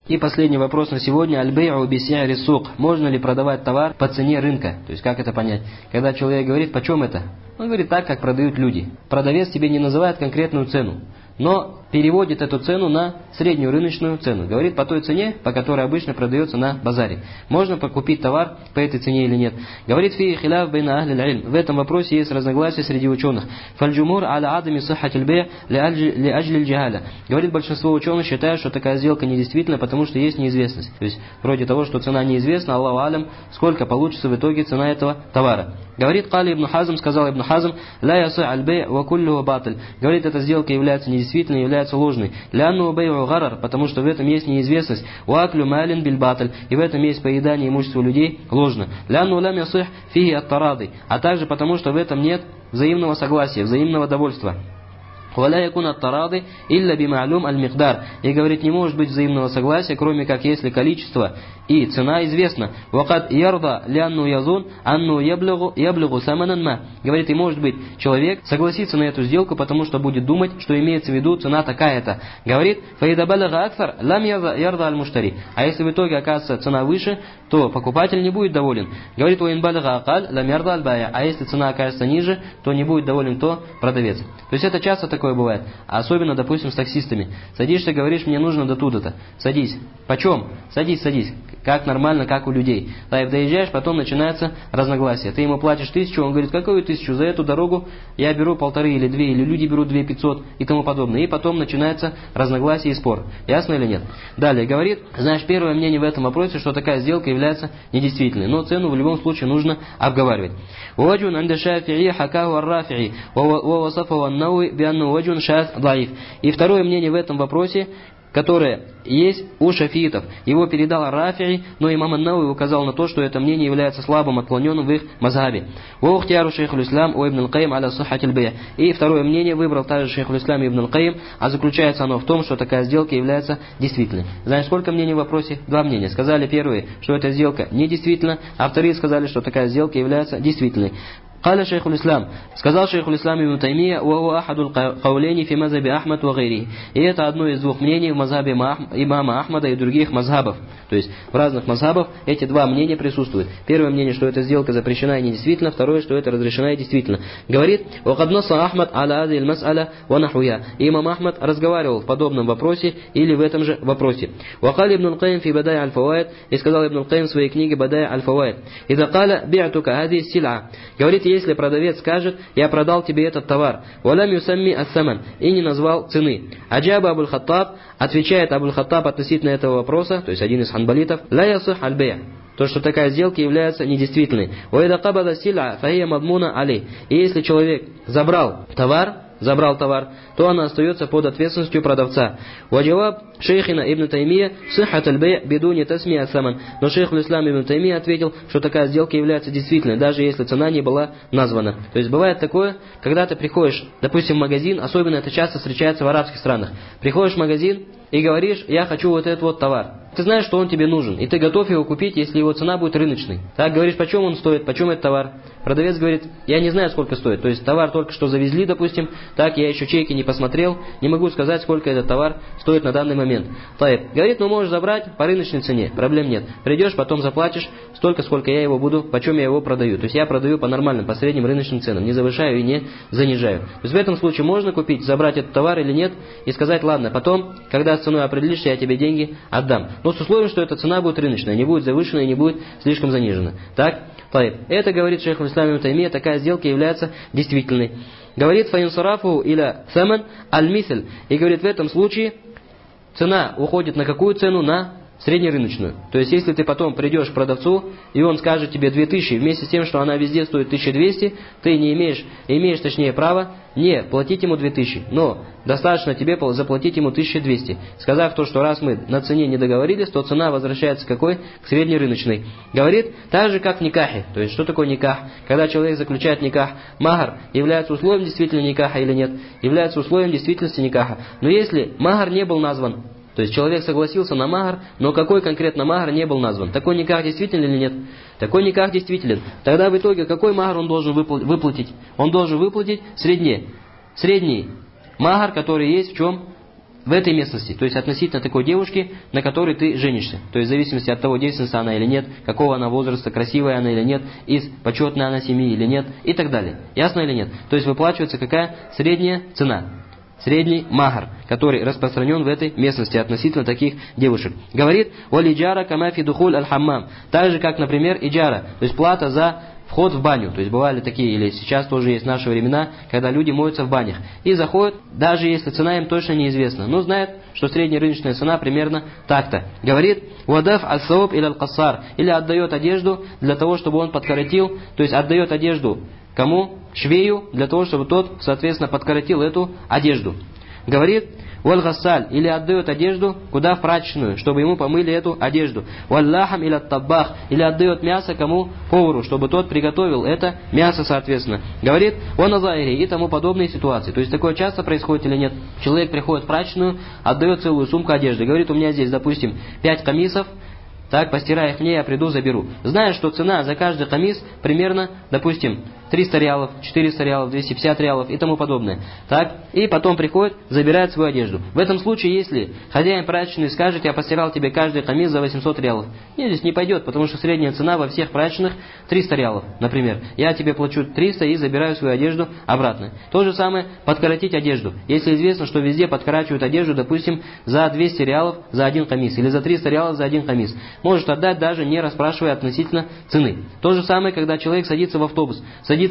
И последний вопрос на сегодня. Аль-бей'у би-си'ри сук. Можно ли продавать товар по цене рынка? То есть как это понять? Когда человек говорит, почем это? Он говорит так, как продают люди. Продавец тебе не называет конкретную цену, но переводит эту цену на среднюю рыночную цену. Говорит по той цене, по которой обычно продается на базаре. Можно покупить товар по этой цене или нет. Говорит фи хиляф байна ахли аль-илм. В этом вопросе есть разногласия среди ученых. Фаль-джумур аля адами саххатиль бей' ли аджли аль-джагаля. Говорит, большинство ученых считают, что такая сделка недействительна, потому что есть неизвестность. То есть вроде того, что цена неизвестна, Аллаху алям, сколько получится в итоге цена этого товара. Говорит Кали ибн Хазм, сказал ибн Хазм, ла ясы аль-бей' ва куллюху батиль. Говорит, эта сделка является недействительной, является ложной. Лянну бей'у гарар, потому что в этом есть неизвестность. Уаклю малин биль батиль, и в этом есть поедание имущества людей ложно. Лянну лам ясих фиги ат-тарады, а также потому, что в этом нет взаимного согласия, взаимного довольства. ولا يكون التراضي إلا بمعلوم المقدار. И говорит, не может быть взаимного согласия, кроме как если количество и цена известна. وقد يرضى لأنه يظن أنه يبلغ ثمنا ما. Говорит, и может быть человек согласится на эту сделку, потому что будет думать, что имеется в виду цена такая-то. Говорит, فإذا بلغ أكثر لم يرضى المشتري. А если в итоге оказывается цена выше, то покупатель не будет доволен. Говорит, وإن بلغ أقل لم يرضى البائع. А если цена окажется ниже, то не будет доволен кто? Продавец. То есть это часто такое бывает. А особенно, допустим, с таксистами. Садишься, говоришь, мне нужно до туда-то. Садись. Почем? Садись, садись. Как нормально, как у людей. Доезжаешь, потом начинается разногласие. Ты ему платишь 1000, он говорит, какую 1000? За эту дорогу я беру 1,5 или 2, или люди берут 2500 и тому подобное. И потом начинается разногласие и спор. Ясно или нет? Далее говорит, знаешь, первое мнение в этом вопросе, что такая сделка является недействительной. Но цену в любом случае нужно обговаривать. ووجه عند الشافعي حكاه الرافعي ووصفه النووي بأنه وجه شاذ ضعيف. И второе мнение в этом вопросе, которое есть у шафиитов. Его передал Рафи'и, но имам ан-Науи указал на то, что это мнение является слабым, отклоненным в их мазхабе. Вахтияру шейхуль ислам у ибн аль-Каим аля саххатиль бей'. И второе мнение выбрал также шейхуль ислам ибн аль-Каим, а заключается оно в том, что такая сделка является действительной. Знаешь, сколько мнений в вопросе? Два мнения. Сказали первые, что эта сделка недействительна, а вторые сказали, что такая сделка является действительной. قال شيخ الإسلام, сказал шейхуль ислам ибн Таймия, وهو أحد القولين في مذهب أحمد وغيره. И это одно из двух мнений в мазхабе имама Ахмада и других мазхабов. То есть в разных мазхабах эти два мнения присутствуют. Первое мнение, что эта сделка запрещена и недействительна, второе, что это разрешена и действительно. Говорит, وقد نص أحمد على هذه المسألة ونحوها. И имам Ахмад разговаривал в подобном вопросе или в этом же вопросе. وقال ابن القيم في بدائع الفوائد, и сказал ибн аль-Каим в своей книге بدائع الفوائد, إذا قال بعتك هذه السلعة. Говорит, если продавец скажет, я продал тебе этот товар, валям юсамми ас-саман, и не назвал цены. Аджаба Абуль-Хаттаб, отвечает Абуль-Хаттаб относительно этого вопроса, то есть один из ханбалитов, ла ясих аль-бей', то, что такая сделка является недействительной. Ва ида кабада сил'a фахия мадмуна алей. И если человек забрал товар, то она остается под ответственностью продавца. Ваджаваб шейхина ибн Таймия сиххат аль-бей' бидуни тасми ас-саман. Но шейхуль ислам ибн Таймия ответил, что такая сделка является действительной, даже если цена не была названа. То есть бывает такое, когда ты приходишь, допустим, в магазин, особенно это часто встречается в арабских странах. Приходишь в магазин и говоришь, я хочу вот этот вот товар. Ты знаешь, что он тебе нужен, и ты готов его купить, если его цена будет рыночной. Так, говоришь, почем он стоит, почем этот товар? Продавец говорит, я не знаю, сколько стоит. То есть товар только что завезли, допустим, так, я еще чеки не посмотрел, не могу сказать, сколько этот товар стоит на данный момент. Так, говорит, ну можешь забрать по рыночной цене, проблем нет. Придешь, потом заплатишь столько, сколько я его буду, почем я его продаю. То есть я продаю по нормальным, по средним рыночным ценам, не завышаю и не занижаю. То есть в этом случае можно купить, забрать этот товар или нет, и сказать, ладно, потом, когда с ценой определишься, я тебе деньги отдам. Но с условием, что эта цена будет рыночная, не будет завышена и не будет слишком занижена. Так? Это, говорит шейхуль ислам ибн Таймия, такая сделка является действительной. Говорит фаинсарафу иля саман аль-мисль. И говорит, в этом случае цена уходит на какую цену? На среднерыночную. То есть, если ты потом придешь к продавцу, и он скажет тебе 2000, вместе с тем, что она везде стоит 1200, ты не имеешь точнее право не платить ему 2000, но достаточно тебе заплатить ему 1200. Сказав то, что раз мы на цене не договорились, то цена возвращается какой? К среднерыночной. Говорит, так же как в никахе. То есть, что такое никах? Когда человек заключает никах, махар является условием действительно никаха или нет? Является условием действительности никаха. Но если махар не был назван, то есть человек согласился на махар, но какой конкретно махар не был назван. Такой никах действителен или нет? Такой никах действителен. Тогда в итоге какой махар он должен выплатить? Он должен выплатить средний махар, который есть в чем? в этой местности, то есть относительно такой девушки, на которой ты женишься. То есть в зависимости от того, девственница она или нет, какого она возраста, красивая она или нет, из почетной она семьи или нет и так далее. Ясно или нет? То есть выплачивается какая? Средняя цена. Средний махар, который распространен в этой местности относительно таких девушек. Говорит: «Валь иджара кама фи духуль аль-хаммам». Так же, как, например, иджара, то есть плата за вход в баню. То есть бывали такие, или сейчас тоже есть в наши времена, когда люди моются в банях. И заходят, даже если цена им точно неизвестна, но знают, что средняя рыночная цена примерно так-то. Говорит: «Вадаф аль-сауб или аль-кассар». Или отдает одежду для того, чтобы он подкоротил, то есть отдает одежду кому? Швею, для того, чтобы тот, соответственно, подкоротил эту одежду. Говорит: «Валь-гассаль», или отдает одежду куда? В прачечную, чтобы ему помыли эту одежду. «Валь-лахам» или «ат-таббах», или отдает мясо кому? Повару, чтобы тот приготовил это мясо, соответственно. Говорит: «Ваназаири» и тому подобные ситуации. То есть такое часто происходит или нет? Человек приходит в прачечную, отдает целую сумку одежды. Говорит: «У меня здесь, допустим, 5 камисов, так, постирай их мне, я приду, заберу». Зная, что цена за каждый камис примерно, допустим, 300 реалов, 400 реалов, 250 реалов и тому подобное. Так, и потом приходит, забирает свою одежду. В этом случае, если хозяин прачечной скажет: «Я постирал тебе каждый камис за 800 реалов», нет, здесь не пойдет, потому что средняя цена во всех прачечных 300 реалов, например. Я тебе плачу 300 и забираю свою одежду обратно. То же самое подкоротить одежду. Если известно, что везде подкорачивают одежду, допустим, за 200 реалов за один камис, или за 300 реалов за один камис, может отдать, даже не расспрашивая относительно цены. То же самое, когда человек садится в автобус,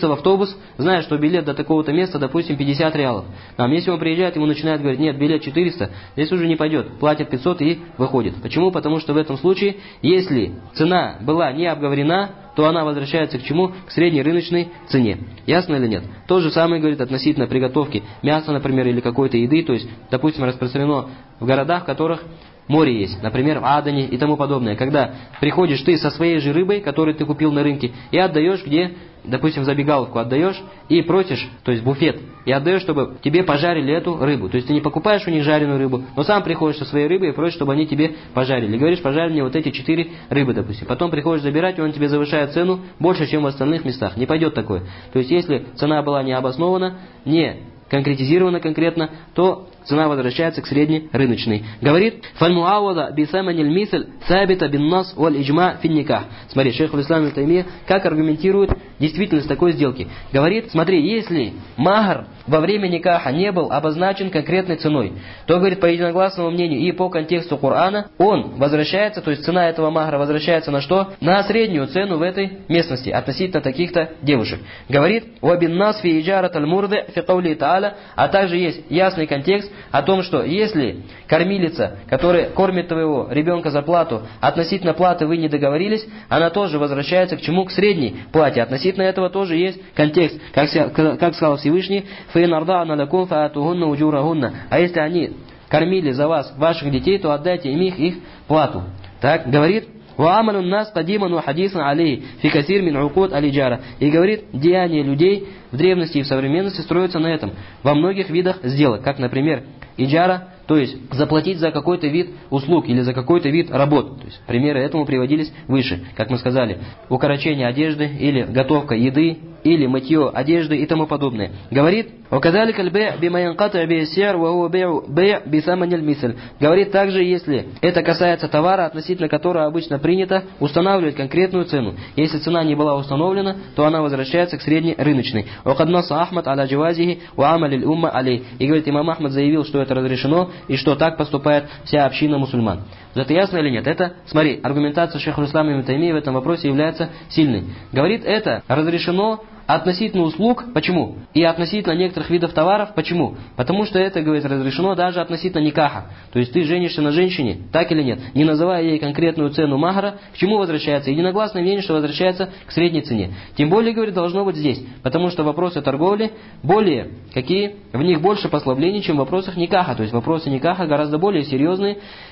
зная, что билет до такого-то места, допустим, 50 реалов. Если он приезжает, ему начинают говорить: «Нет, билет 400, здесь уже не пойдет», платит 500 и выходит. Почему? Потому что в этом случае, если цена была не обговорена, то она возвращается к чему? К средней рыночной цене. Ясно или нет? То же самое говорит относительно приготовки мяса, например, или какой-то еды, то есть, допустим, распространено в городах, в которых море есть, например, в Адане и тому подобное. Когда приходишь ты со своей же рыбой, которую ты купил на рынке, и отдаешь где, допустим, в забегаловку отдаешь, и просишь, то есть буфет, и отдаешь, чтобы тебе пожарили эту рыбу. То есть ты не покупаешь у них жареную рыбу, но сам приходишь со своей рыбой и просишь, чтобы они тебе пожарили. И говоришь: «Пожарь мне вот эти 4 рыбы», допустим. Потом приходишь забирать, и он тебе завышает цену больше, чем в остальных местах. Не пойдет такое. То есть если цена была не обоснована, не конкретизирована конкретно, то цена возвращается к средней рыночной. Говорит: «Фальмуавада бисаманиль мисль сабита бин нас валь иджма фин никах». Смотри, шейх аль-Ислам ибн Таймия как аргументирует действительность такой сделки. Говорит: смотри, если махар во время никаха не был обозначен конкретной ценой, то, говорит, по единогласному мнению и по контексту Корана, он возвращается, то есть цена этого махара возвращается на что? На среднюю цену в этой местности относительно таких-то девушек. Говорит: «Вабин нас фи иджарат аль-мурды фи каули та'аля», а также есть ясный контекст о том, что если кормилица, которая кормит твоего ребенка за плату, относительно платы вы не договорились, она тоже возвращается к чему? К средней плате. Относительно этого тоже есть контекст. Как сказал Всевышний: «Фаин ардa'на лакум фаатухунна уджурахунна». А если они кормили за вас ваших детей, то отдайте им их плату. Так, говорит: «Ва'амалу нас кадиман ва хадисан алей фи касир мин укуд алиджара». И говорит, деяния людей в древности и в современности строятся на этом, во многих видах сделок, как, например, иджара, то есть заплатить за какой-то вид услуг или за какой-то вид работ. То есть примеры этому приводились выше, как мы сказали, укорочение одежды или готовка еды, или мытье одежды и тому подобное. Говорит: «Оказалик аль-бэй' бима янкату би-сяр ва хуа бэй' би-саманиль мисль». Говорит также, если это касается товара, относительно которого обычно принято устанавливать конкретную цену. Если цена не была установлена, то она возвращается к средней рыночной. «Вакад наса Ахмад аля джавазихи ва амалиль умма алей». И говорит, имам Ахмад заявил, что это разрешено и что так поступает вся община мусульман. Это ясно или нет? Это, смотри, аргументация шейха аль-Ислама ибн Таймии в этом вопросе является сильной. Говорит, это разрешено относительно услуг. Почему? И относительно некоторых видов товаров. Почему? Потому что это, говорит, разрешено даже относительно никаха. То есть ты женишься на женщине, так или нет, не называя ей конкретную цену махара, к чему возвращается? Единогласное мнение, что возвращается к средней цене. Тем более, говорит, должно быть здесь. Потому что вопросы торговли более, какие? В них больше послаблений, чем в вопросах никаха. То есть вопросы никаха гораздо более серьезные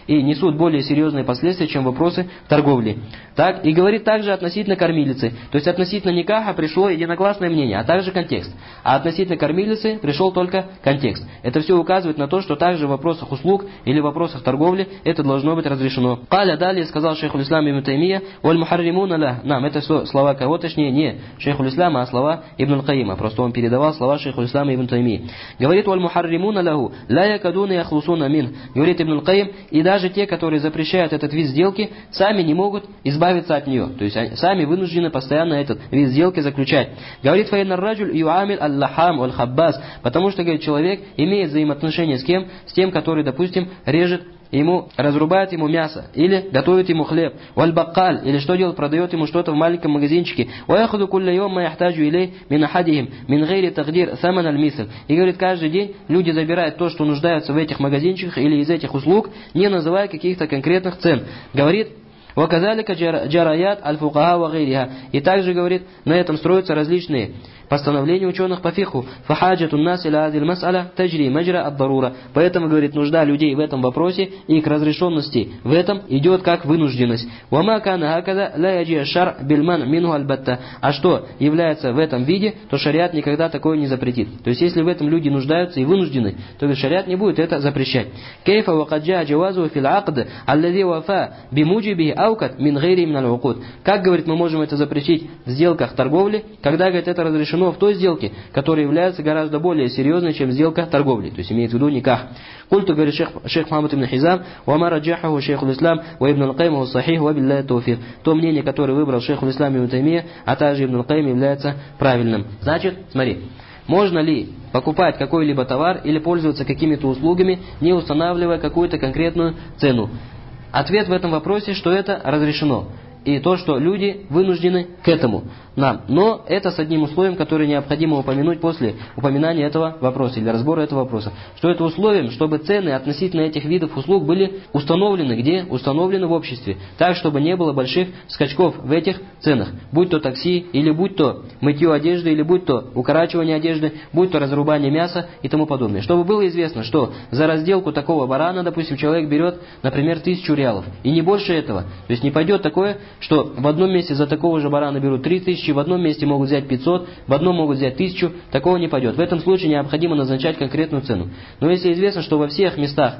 и несут более серьезные последствия, чем вопросы торговли. Так, и говорит также относительно кормилицы. То есть относительно никаха пришло единогласное мнение, а также контекст. А относительно кормилицы пришел только контекст. Это все указывает на то, что также в вопросах услуг или в вопросах торговли это должно быть разрешено. Каля далее сказал шейху ислам ибн Таймия, «Валь мухарримуна ля». Нам это слова кого, точнее не шейху ислама, а слова ибн Каима. Просто он передавал слова шейху ислама ибн Таймии. Говорит, «Валь мухарримуна лаху, ля якадуна яхлусуна мин». Говорит ибн Каим, и даже те, которые запрещают этот вид сделки, сами не могут избавиться от нее. То есть сами вынуждены постоянно этот вид сделки заключать. Говорит, «Фаиннар раджуль юамиль аль-лахам валь-хаббас». Потому что, говорит, человек имеет взаимоотношения с кем? С тем, который, допустим, режет ему, разрубает ему мясо, или готовит ему хлеб, валь-баккаль, или что делает, продает ему что-то в маленьком магазинчике, ваяхуду кулля йом ма яхтаджу илей мин ахадихим, мин гейри тагдир саман аль-мисл. И говорит, каждый день люди забирают то, что нуждаются в этих магазинчиках или из этих услуг, не называя каких-то конкретных цен. Говорит, «Ваказалика джараят аль-фукаха ва гейриха». И также, говорит, на этом строятся различные постановления ученых по фиху. «Фахаджатун нас иля адиль мас'аля таджри маджра ад-дарура». Поэтому, говорит, нужда людей в этом вопросе и к разрешенности в этом идет как вынужденность. «Вама кана хакада ла яджи шар бильман минху аль-батта». А что является в этом виде, то шариат никогда такое не запретит. То есть, если в этом люди нуждаются и вынуждены, то шариат не будет это запрещать. «Кейфа вакаджа джавазу фил акд аллади вафа бимуджиби аукат мин гейри мин аль-укуд». Как, говорит, мы можем это запретить в сделках торговли, когда, говорит, это разрешено в той сделке, которая является гораздо более серьезной, чем сделка торговли. То есть имеется в виду никах. Культу, говорит шейх Мухаммад ибн Хизам, «Вама раджахаху шейху ислам, ва ибн аль-Каим ва сахих, ва билляй тауфик». То мнение, которое выбрал шейху ислам ибн Таймия, а также ибн аль-Каим, является правильным. Значит, смотри, можно ли покупать какой-либо товар или пользоваться какими-то услугами, не устанавливая какую-то конкретную цену? Ответ в этом вопросе, что это разрешено. И то, что люди вынуждены к этому нам. Но это с одним условием, которое необходимо упомянуть после упоминания этого вопроса или разбора этого вопроса. Что это условием, чтобы цены относительно этих видов услуг были установлены где? Установлены в обществе. Так, чтобы не было больших скачков в этих ценах. Будь то такси, или будь то мытье одежды, или будь то укорачивание одежды, будь то разрубание мяса и тому подобное. Чтобы было известно, что за разделку такого барана, допустим, человек берет, например, 1000 реалов. И не больше этого. То есть не пойдет такое, что в одном месте за такого же барана берут 3000, в одном месте могут взять 500, в одном могут взять 1000, такого не пойдет. В этом случае необходимо назначать конкретную цену. Но если известно, что во всех местах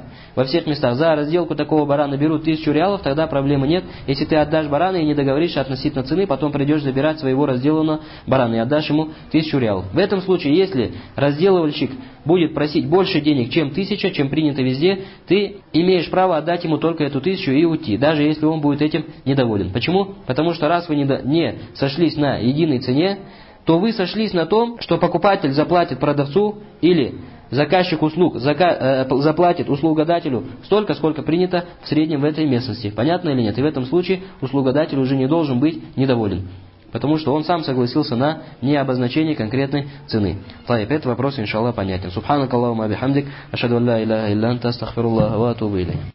за разделку такого барана берут 1000 реалов, тогда проблемы нет. Если ты отдашь барана и не договоришься относительно цены, потом придешь забирать своего разделанного барана и отдашь ему 1000 реалов. В этом случае, если разделывальщик будет просить больше денег, чем 1000, чем принято везде, ты имеешь право отдать ему только эту 1000 и уйти, даже если он будет этим недоволен. Почему? Потому что раз вы не сошлись на единой цене, то вы сошлись на том, что покупатель заплатит продавцу или заказчик услуг заплатит услугодателю столько, сколько принято в среднем в этой местности. Понятно или нет? И в этом случае услугодатель уже не должен быть недоволен. Потому что он сам согласился на необозначение конкретной цены. Таиб, этот вопрос, иншаллах, понятен. Субханакаллахумма бихамдик, ашхаду ан ла иляха илля анта, астагфируллаха ва атубу илейх.